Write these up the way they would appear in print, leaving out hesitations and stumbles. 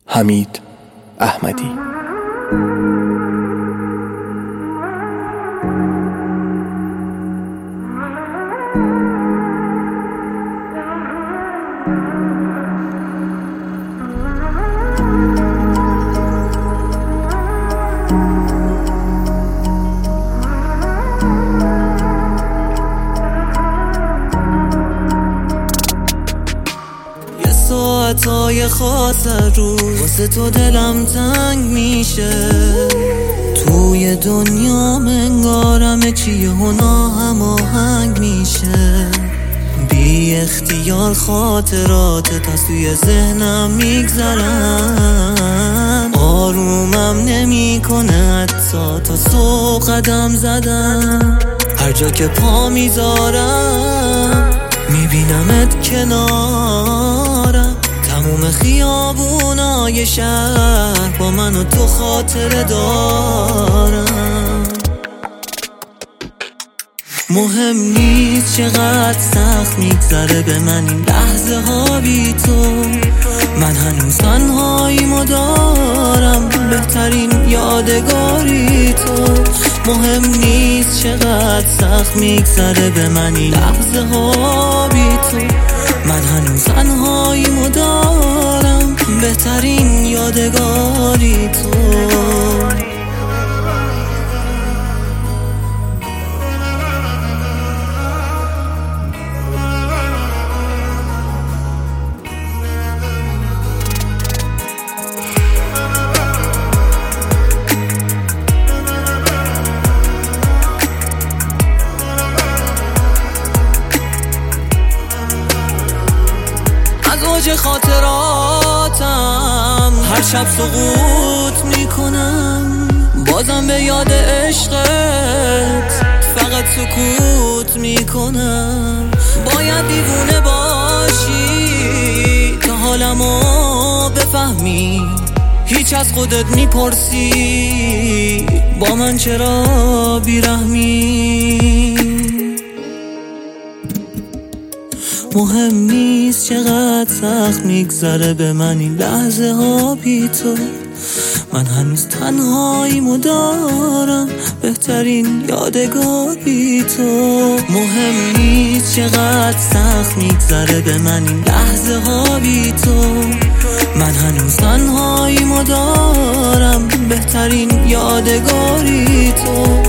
حمید احمدی. ساعتای خاص روز واسه تو دلم تنگ میشه، توی دنیا منگارم چیه و ناهماهنگ میشه، بی اختیار خاطراتت از توی ذهنم میگذرن، آرومم نمی کنه حتی تا صبح قدم زدن، هر جا که پا میذارم میبینمت کنارم، تموم خیابونای شهر با من و تو خاطره دارم. مهم نیست چقدر سخت میگذره به من این لحظه ها بی تو، من هنوز تنهاییمو دارم، بهترین یادگاری تو. مهم نیست چقدر سخت میگذره به من این لحظه ها بی تو، من هنوز تنهاییمو دارم، بهترین یادگاری تو. اوج خاطراتم هر شب سقوط میکنم، بازم به یاد عشقت فقط سکوت میکنم. باید دیوونه باشی تا حالمو بفهمی، هیچ از خودت میپرسی با من چرا بیرحمی. مهم نیست چقدر سخت میگذره به من این لحظه ها بی تو، من هنوز تنهاییمو دارم، بهترین یادگاری تو. مهم نیست چقدر سخت میگذره به من این لحظه ها بی تو، من هنوز تنهاییمو دارم، بهترین یادگاری تو.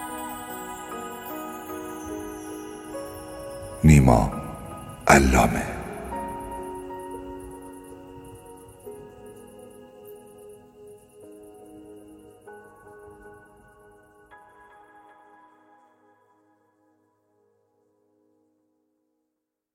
نیما علامه.